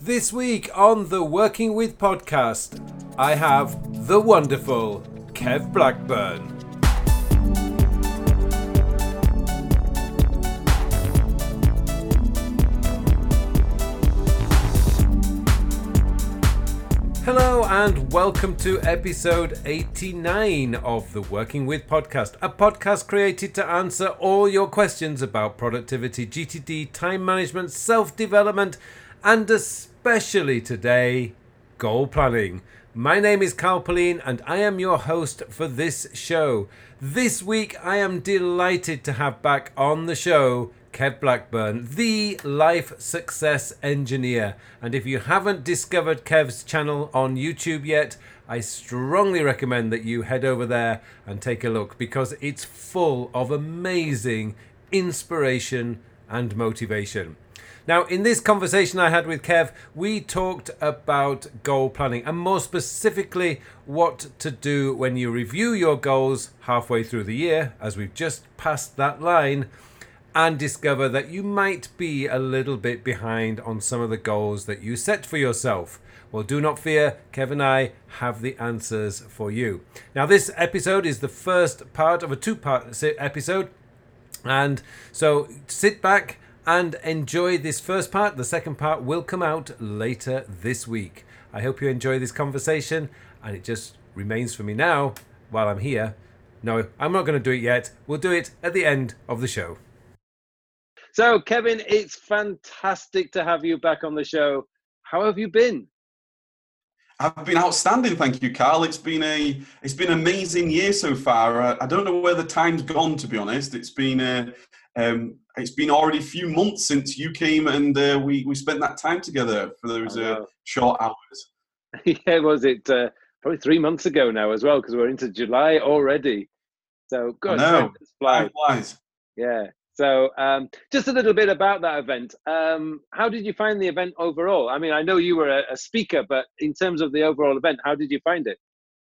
This week on the Working With podcast, I have the wonderful Kev Blackburn. Hello and welcome to episode 89 of the Working With podcast, a podcast created to answer all your questions about productivity, GTD, time management, self-development, and especially today, goal planning. My name is Carl Pauline and I am your host for this show. This week I am delighted to have back on the show Kev Blackburn, the life success engineer. And if you haven't discovered Kev's channel on YouTube yet, I strongly recommend that you head over there and take a look because it's full of amazing inspiration and motivation. Now, in this conversation I had with Kev, we talked about goal planning and more specifically what to do when you review your goals halfway through the year, as we've just passed that line, and discover that you might be a little bit behind on some of the goals that you set for yourself. Well, do not fear, Kev and I have the answers for you. Now, this episode is the first part of a two-part episode, and so sit back and enjoy this first part. The second part will come out later this week. I hope you enjoy this conversation, and it just remains for me now, while I'm here. No, I'm not going to do it yet. We'll do it at the end of the show. So, Kevin, it's fantastic to have you back on the show. How have you been? I've been outstanding, thank you, Carl. It's been an amazing year so far. I don't know where the time's gone, to be honest. It's been already a few months since you came and we spent that time together for those short hours. Yeah, was it probably 3 months ago now as well, because we're into July already. So, God, time flies. Yeah. So just a little bit about that event. How did you find the event overall? I mean, I know you were a speaker, but in terms of the overall event, how did you find it?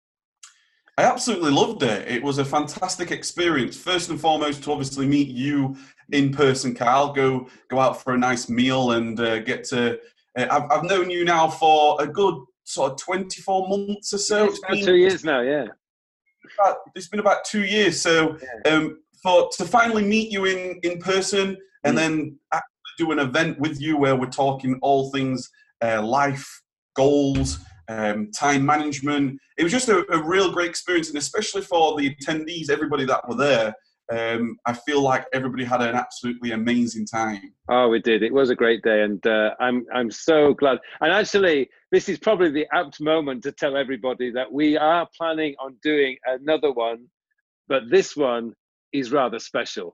I absolutely loved it. It was a fantastic experience. First and foremost, to obviously meet you in person, Carl. Go out for a nice meal and get to... I've known you now for a good sort of 24 months or so. It's been 2 years now, yeah. It's been about 2 years. So... Yeah. To finally meet you in person and then actually do an event with you where we're talking all things life, goals, time management. It was just a real great experience, and especially for the attendees, everybody that were there, I feel like everybody had an absolutely amazing time. Oh, we did. It was a great day, and I'm so glad. And actually, this is probably the apt moment to tell everybody that we are planning on doing another one, but this one is rather special.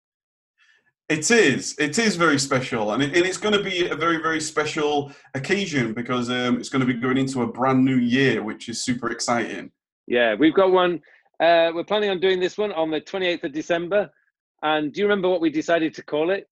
It is very special, and it's going to be a very, very special occasion because it's going to be going into a brand new year, which is super exciting. Yeah, we've got one. We're planning on doing this one on the 28th of December. And do you remember what we decided to call it?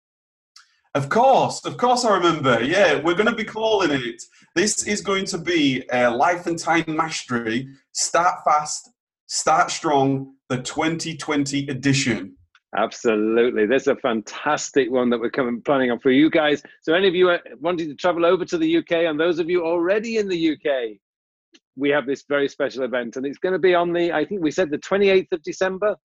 Of course I remember. Yeah, we're going to be calling it. This is going to be Life and Time Mastery, Start Fast, Start Strong, the 2020 edition. Absolutely. There's a fantastic one that we're planning on for you guys. So any of you wanting to travel over to the UK, and those of you already in the UK, we have this very special event, and it's going to be on I think we said the 28th of December.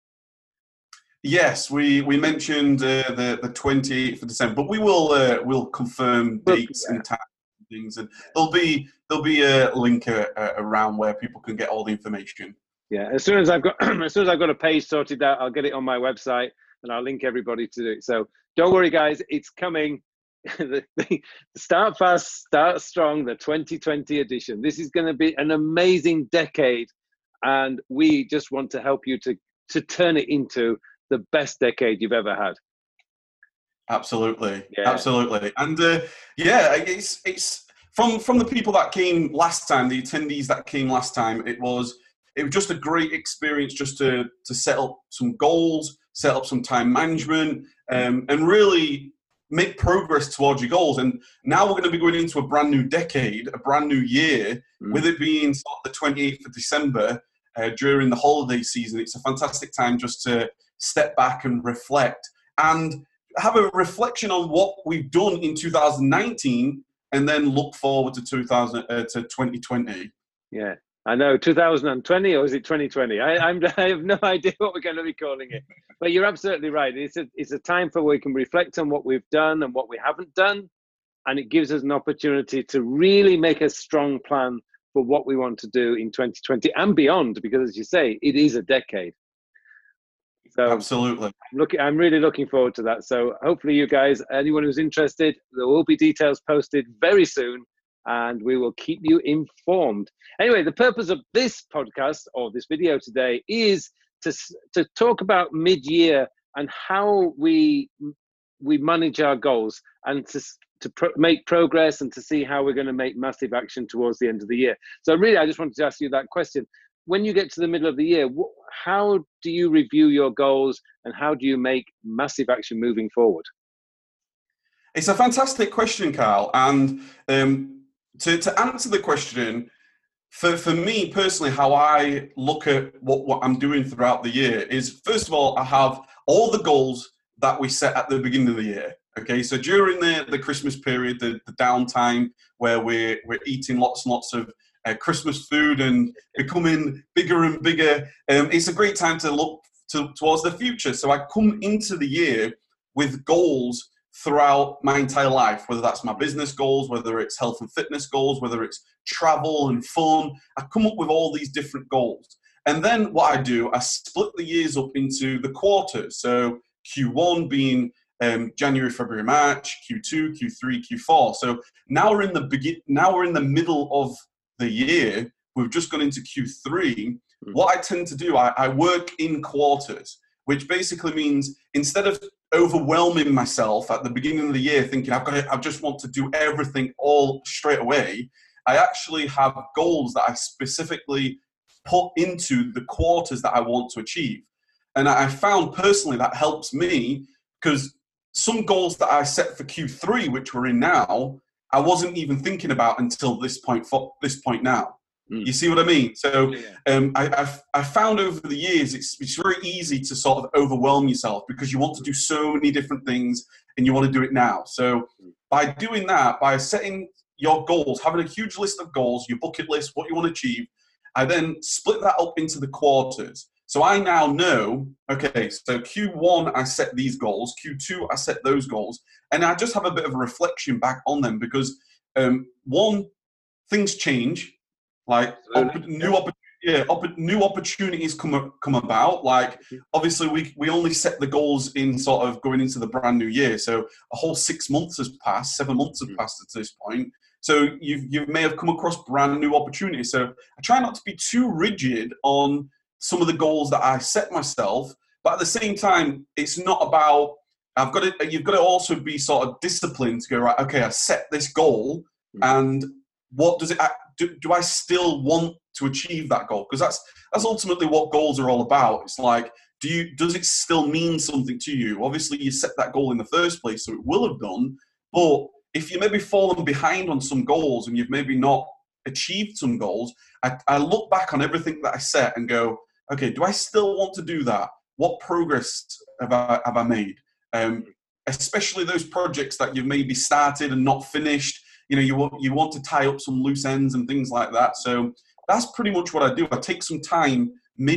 Yes, we mentioned the 28th of December, but we'll confirm dates and times and things, and there'll be a link around where people can get all the information. Yeah, as soon as I've got a page sorted out, I'll get it on my website and I'll link everybody to it. So don't worry, guys, it's coming. the Start Fast, Start Strong, the 2020 edition. This is going to be an amazing decade, and we just want to help you to turn it into the best decade you've ever had. Absolutely, yeah. Absolutely, and it's from the people that came last time, the attendees that came last time. It was just a great experience just to set up some goals, set up some time management, and really make progress towards your goals. And now we're going to be going into a brand new decade, a brand new year, with it being the 28th of December during the holiday season. It's a fantastic time just to step back and reflect and have a reflection on what we've done in 2019 and then look forward to 2020. Yeah, I know, 2020, or is it 2020? I have no idea what we're going to be calling it. But you're absolutely right. It's a time for where we can reflect on what we've done and what we haven't done, and it gives us an opportunity to really make a strong plan for what we want to do in 2020 and beyond, because as you say, it is a decade. So absolutely, I'm really looking forward to that. So hopefully you guys, anyone who's interested, there will be details posted very soon, and we will keep you informed. Anyway, the purpose of this podcast or this video today is to talk about mid-year and how we manage our goals, and to make progress, and to see how we're going to make massive action towards the end of the year. So really, I just wanted to ask you that question. When you get to the middle of the year, how do you review your goals, and how do you make massive action moving forward? It's a fantastic question, Carl. And to answer the question, for me personally, how I look at what I'm doing throughout the year is, first of all, I have all the goals that we set at the beginning of the year. Okay, so during the Christmas period, the downtime where we're eating lots and lots of Christmas food and becoming bigger and bigger, it's a great time to look towards the future. So I come into the year with goals throughout my entire life, whether that's my business goals, whether it's health and fitness goals, whether it's travel and fun. I come up with all these different goals. And then what I do, I split the years up into the quarters. So Q1 being January, February, March, Q2, Q3, Q4. So now we're in the middle of the year. We've just gone into Q3. What I tend to do, I work in quarters, which basically means instead of overwhelming myself at the beginning of the year thinking I just want to do everything all straight away, I actually have goals that I specifically put into the quarters that I want to achieve. And I found personally that helps me, because some goals that I set for Q3, which we're in now, I wasn't even thinking about until this point now. You see what I mean? So I found over the years it's very easy to sort of overwhelm yourself, because you want to do so many different things and you want to do it now. So by doing that, by setting your goals, having a huge list of goals, your bucket list, what you want to achieve, I then split that up into the quarters. So I now know, okay, so Q1, I set these goals. Q2, I set those goals. And I just have a bit of a reflection back on them, because one, things change. Like new opportunities come about. Like obviously we only set the goals in sort of going into the brand new year. So a whole 6 months has passed, 7 months have passed at this point. So you may have come across brand new opportunities. So I try not to be too rigid on some of the goals that I set myself, but at the same time, it's not about you've got to also be sort of disciplined to go, right, okay, I set this goal, and what does it do I still want to achieve that goal? Because that's ultimately what goals are all about. It's like, does it still mean something to you? Obviously, you set that goal in the first place, so it will have done. But if you maybe fallen behind on some goals and you've maybe not achieved some goals, I look back on everything that I set and go, okay, do I still want to do that? What progress have I made? Especially those projects that you've maybe started and not finished. You know, you want to tie up some loose ends and things like that. So that's pretty much what I do. I take some time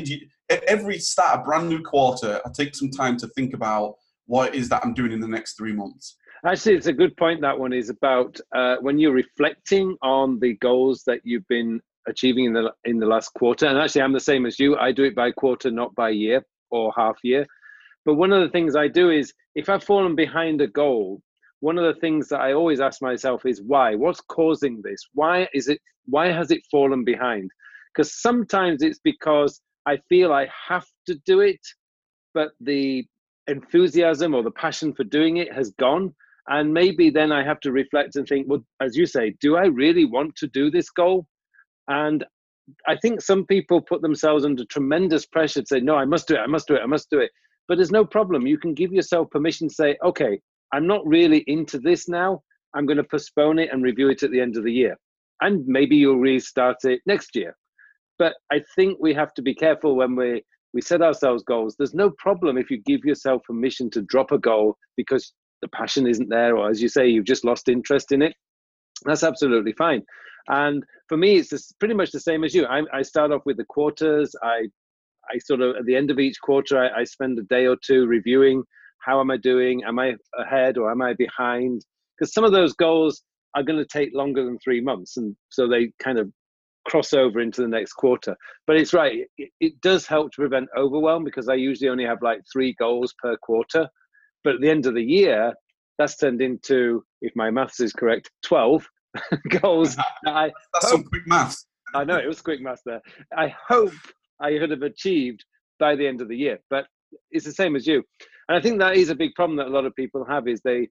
every start a brand new quarter. I take some time to think about what it is that I'm doing in the next 3 months. Actually, it's a good point. That one is about when you're reflecting on the goals that you've been achieving in the last quarter. And actually, I'm the same as you. I do it by quarter, not by year or half year. But one of the things I do is, if I've fallen behind a goal, one of the things that I always ask myself is why? What's causing this? Why has it fallen behind? Because sometimes it's because I feel I have to do it, but the enthusiasm or the passion for doing it has gone. And maybe then I have to reflect and think, well, as you say, do I really want to do this goal? And I think some people put themselves under tremendous pressure to say, no, I must do it. But there's no problem. You can give yourself permission to say, okay, I'm not really into this now. I'm going to postpone it and review it at the end of the year. And maybe you'll restart it next year. But I think we have to be careful when we set ourselves goals. There's no problem if you give yourself permission to drop a goal because the passion isn't there, or as you say, you've just lost interest in it. That's absolutely fine. And for me, it's pretty much the same as you. I start off with the quarters. I sort of, at the end of each quarter, I spend a day or two reviewing, how am I doing? Am I ahead or am I behind? Because some of those goals are going to take longer than 3 months. And so they kind of cross over into the next quarter. But it's right. It does help to prevent overwhelm, because I usually only have like 3 goals per quarter. But at the end of the year, that's turned into, if my maths is correct, 12 goals. That's some quick maths. I know, it was quick maths there. I hope I could have achieved by the end of the year, but it's the same as you. And I think that is a big problem that a lot of people have, is they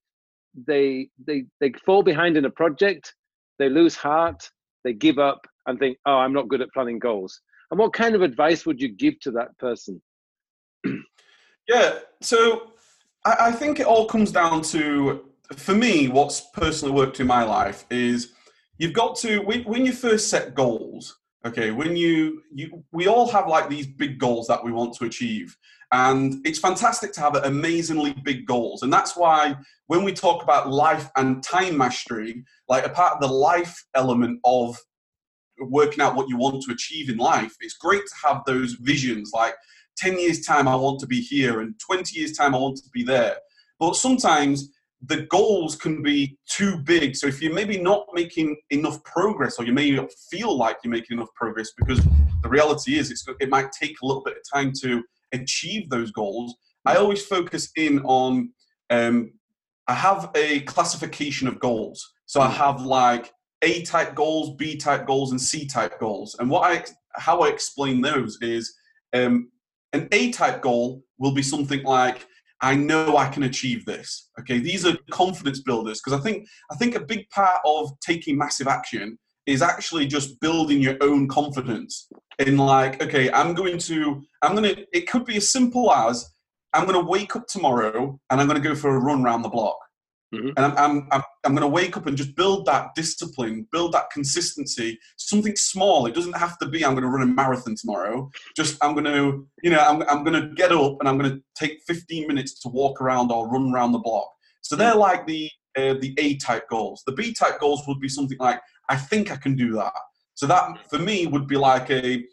fall behind in a project, they lose heart, they give up and think, oh, I'm not good at planning goals. And what kind of advice would you give to that person? Yeah, so I think it all comes down to, for me, what's personally worked in my life is you've got to, when you first set goals, okay, when we all have like these big goals that we want to achieve. And it's fantastic to have amazingly big goals. And that's why when we talk about life and time mastery, like a part of the life element of working out what you want to achieve in life, it's great to have those visions, like 10 years time I want to be here, and 20 years time I want to be there. But sometimes the goals can be too big. So if you're maybe not making enough progress, or you may not feel like you're making enough progress, because the reality is it might take a little bit of time to achieve those goals, I always focus in on, I have a classification of goals. So I have like A-type goals, B-type goals, and C-type goals. And how I explain those is, an A-type goal will be something like, I know I can achieve this. Okay, these are confidence builders, because I think a big part of taking massive action is actually just building your own confidence in, like, okay, it could be as simple as, I'm going to wake up tomorrow and I'm going to go for a run around the block. Mm-hmm. And I'm going to wake up and just build that discipline, build that consistency, something small. It doesn't have to be, I'm going to run a marathon tomorrow. Just, I'm going to get up and I'm going to take 15 minutes to walk around or run around the block. So they're like the A-type goals. The B-type goals would be something like, I think I can do that. So that for me would be like a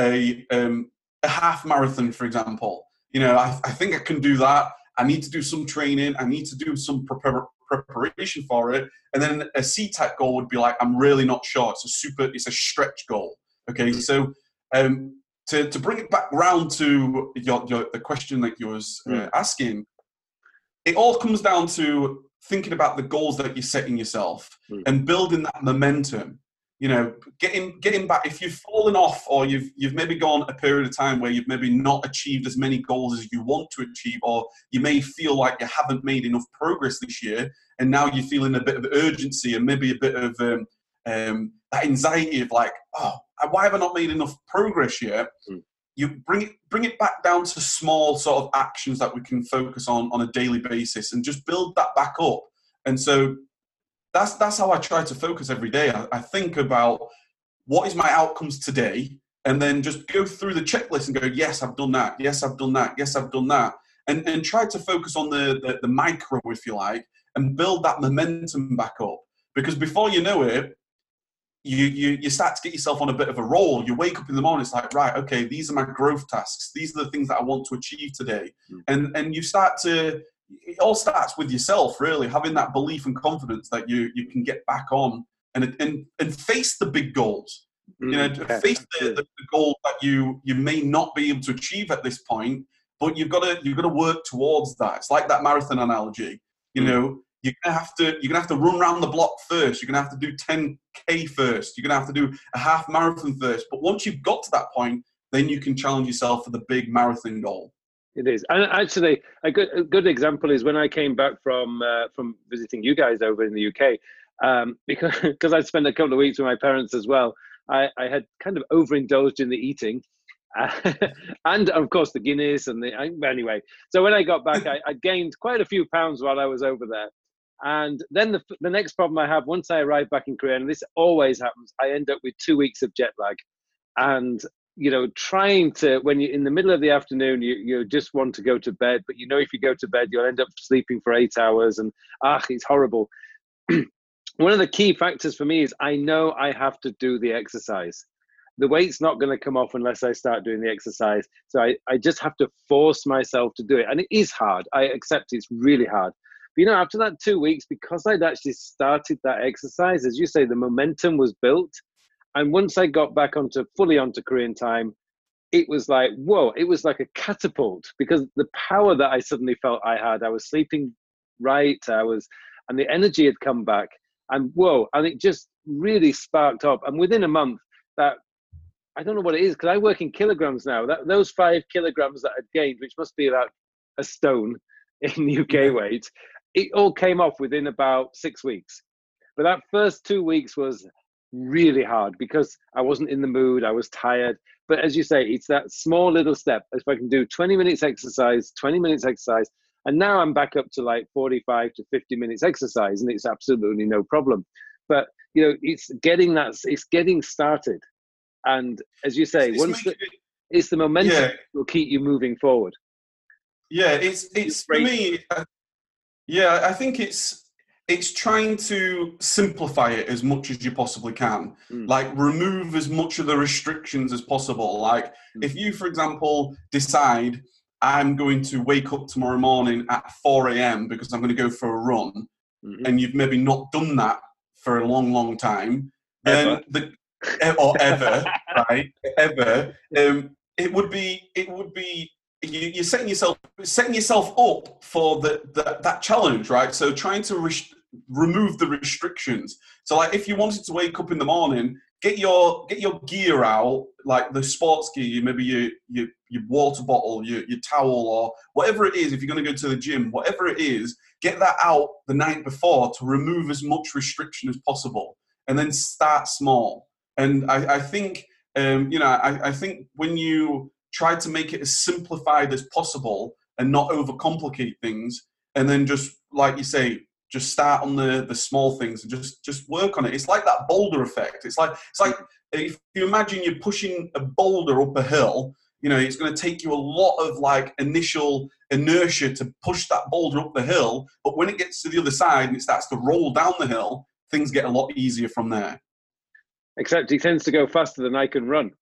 half marathon, for example. I think I can do that. I need to do some training. I need to do some preparation for it. And then a C-type goal would be like, I'm really not sure. It's a stretch goal. Okay, so to bring it back round to the question that you was asking, it all comes down to thinking about the goals that you're setting yourself and building that momentum. Getting back. If you've fallen off, or you've maybe gone a period of time where you've maybe not achieved as many goals as you want to achieve, or you may feel like you haven't made enough progress this year, and now you're feeling a bit of urgency and maybe a bit of that anxiety of like, oh, why have I not made enough progress yet? You bring it back down to small sort of actions that we can focus on a daily basis, and just build that back up. And so that's how I try to focus every day. I think about what is my outcomes today, and then just go through the checklist and go, yes, I've done that. Yes, I've done that. Yes, I've done that. And try to focus on the micro, if you like, and build that momentum back up. Because before you know it, you start to get yourself on a bit of a roll. You wake up in the morning, it's like, right, okay, these are my growth tasks. These are the things that I want to achieve today. And you start to, it all starts with yourself, really, having that belief and confidence that you can get back on and face the big goals. Face the goal that you may not be able to achieve at this point, but you've got to work towards that. It's like that marathon analogy. You're gonna have to run around the block first. You're gonna have to do 10K first. You're gonna have to do a half marathon first. But once you've got to that point, then you can challenge yourself for the big marathon goal. It is. And actually, a good example is when I came back from visiting you guys over in the UK, because I'd spent a couple of weeks with my parents as well. I had kind of overindulged in the eating, and of course the Guinness anyway. So when I got back, I gained quite a few pounds while I was over there. And then the next problem I have once I arrive back in Korea, and this always happens, I end up with 2 weeks of jet lag. And trying to, when you're in the middle of the afternoon, you just want to go to bed, but if you go to bed, you'll end up sleeping for 8 hours, and it's horrible. one of the key factors for me is I know I have to do the exercise. The weight's not going to come off unless I start doing the exercise. So I just have to force myself to do it. And it is hard. I accept it's really hard. But, after that 2 weeks, because I'd actually started that exercise, as you say, the momentum was built. And once I got back fully onto Korean time, it was like, whoa, it was like a catapult, because the power that I suddenly felt I had, I was sleeping right, and the energy had come back, and whoa, and it just really sparked up. And within a month, that, I don't know what it is, because I work in kilograms now, those 5 kilograms that I'd gained, which must be about a stone in UK weight, it all came off within about 6 weeks. But that first 2 weeks was really hard because I wasn't in the mood, I was tired. But as you say, it's that small little step. If I can do 20 minutes exercise, and now I'm back up to like 45 to 50 minutes exercise, and it's absolutely no problem. But it's getting started. And as you say, it's the momentum that will keep you moving forward. Yeah, it's for me. I think it's trying to simplify it as much as you possibly can. Like, remove as much of the restrictions as possible. Like, if you, for example, decide I'm going to wake up tomorrow morning at 4 a.m. because I'm going to go for a run, and you've maybe not done that for a long, long time, then it would be you're setting yourself up for that challenge, right? So trying to remove the restrictions. So like, if you wanted to wake up in the morning, get your gear out, like the sports gear, maybe your water bottle, your towel, or whatever it is. If you're going to go to the gym, whatever it is, get that out the night before to remove as much restriction as possible, and then start small. And I think I think when you try to make it as simplified as possible and not overcomplicate things, and then just, like you say, just start on the small things and just work on it. It's like that boulder effect. It's like if you imagine you're pushing a boulder up a hill, it's going to take you a lot of like initial inertia to push that boulder up the hill. But when it gets to the other side and it starts to roll down the hill, things get a lot easier from there. Except he tends to go faster than I can run.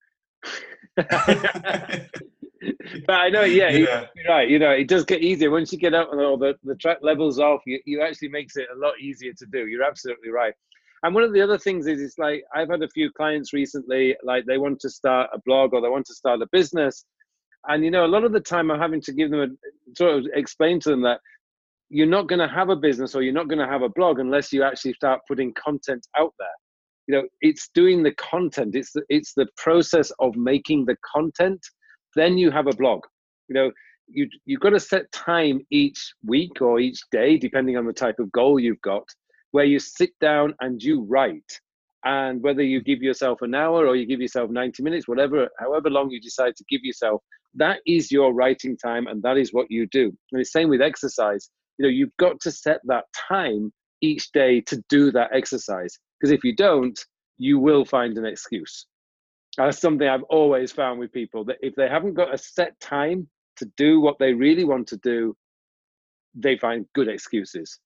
But I know, you're right. It does get easier once you get out and all the track levels off. You actually makes it a lot easier to do. You're absolutely right. And one of the other things is, it's like, I've had a few clients recently, like they want to start a blog or they want to start a business, and a lot of the time I'm having to give them sort of explain to them that you're not going to have a business or you're not going to have a blog unless you actually start putting content out there. It's doing the content. It's the process of making the content. Then you have a blog. You've got to set time each week or each day, depending on the type of goal you've got, where you sit down and you write. And whether you give yourself an hour or you give yourself 90 minutes, however long you decide to give yourself, that is your writing time, and that is what you do. And the same with exercise. You've got to set that time each day to do that exercise. Because if you don't, you will find an excuse. That's something I've always found with people, that if they haven't got a set time to do what they really want to do, they find good excuses.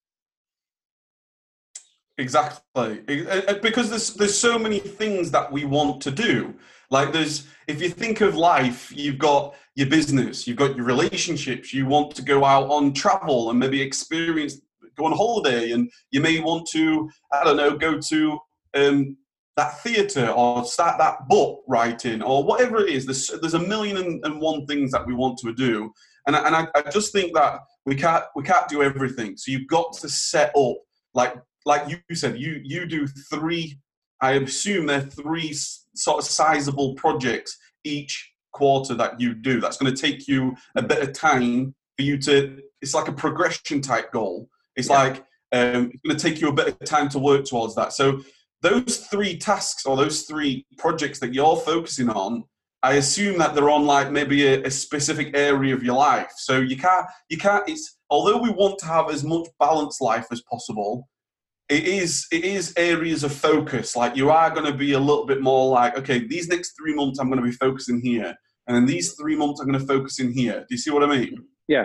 Exactly, because there's so many things that we want to do. Like, if you think of life, you've got your business, you've got your relationships, you want to go out on travel and maybe go on holiday, and you may want to, go to that theatre or start that book writing or whatever it is. There's a million and one things that we want to do, and I just think that we can't do everything. So you've got to set up, like you said, you do 3. I assume they're 3 sort of sizable projects each quarter that you do. That's going to take you a bit of time for you to. It's like a progression type goal. It's like it's going to take you a bit of time to work towards that. So those 3 tasks or those 3 projects that you're focusing on, I assume that they're on like maybe a specific area of your life. So you can't. It's, although we want to have as much balanced life as possible, it is areas of focus. Like, you are going to be a little bit more like, okay, these next 3 months I'm going to be focusing here, and then these 3 months I'm going to focus in here. Do you see what I mean? Yeah.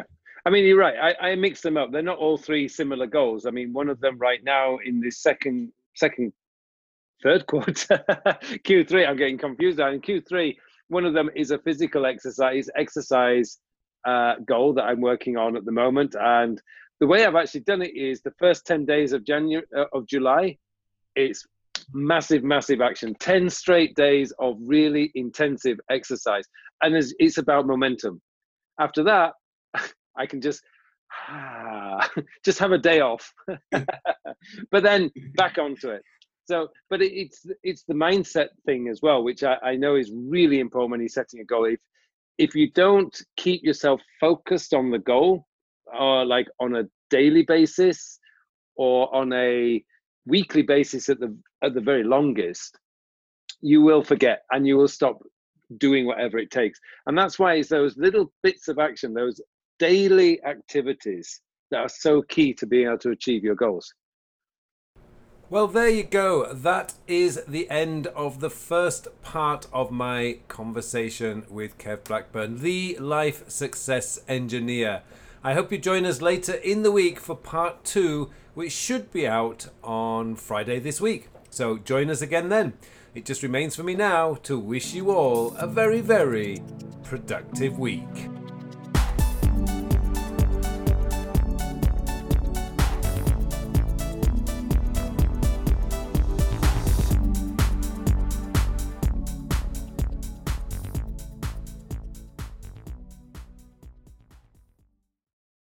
I mean, you're right. I mix them up. They're not all three similar goals. I mean, one of them right now in this third quarter, Q3, I'm getting confused now. In Q3, one of them is a physical exercise goal that I'm working on at the moment. And the way I've actually done it is the first 10 days of July, it's massive action, 10 straight days of really intensive exercise. And it's about momentum. After that, I can just have a day off, but then back onto it. So, but it's the mindset thing as well, which I know is really important when you're setting a goal. If you don't keep yourself focused on the goal, or like on a daily basis or on a weekly basis at the very longest, you will forget and you will stop doing whatever it takes. And that's why it's those little bits of action, those daily activities, that are so key to being able to achieve your goals. Well, there you go. That is the end of the first part of my conversation with Kev Blackburn, the life success engineer. I hope you join us later in the week for part 2, which should be out on Friday this week. So join us again then. It just remains for me now to wish you all a very, very productive week.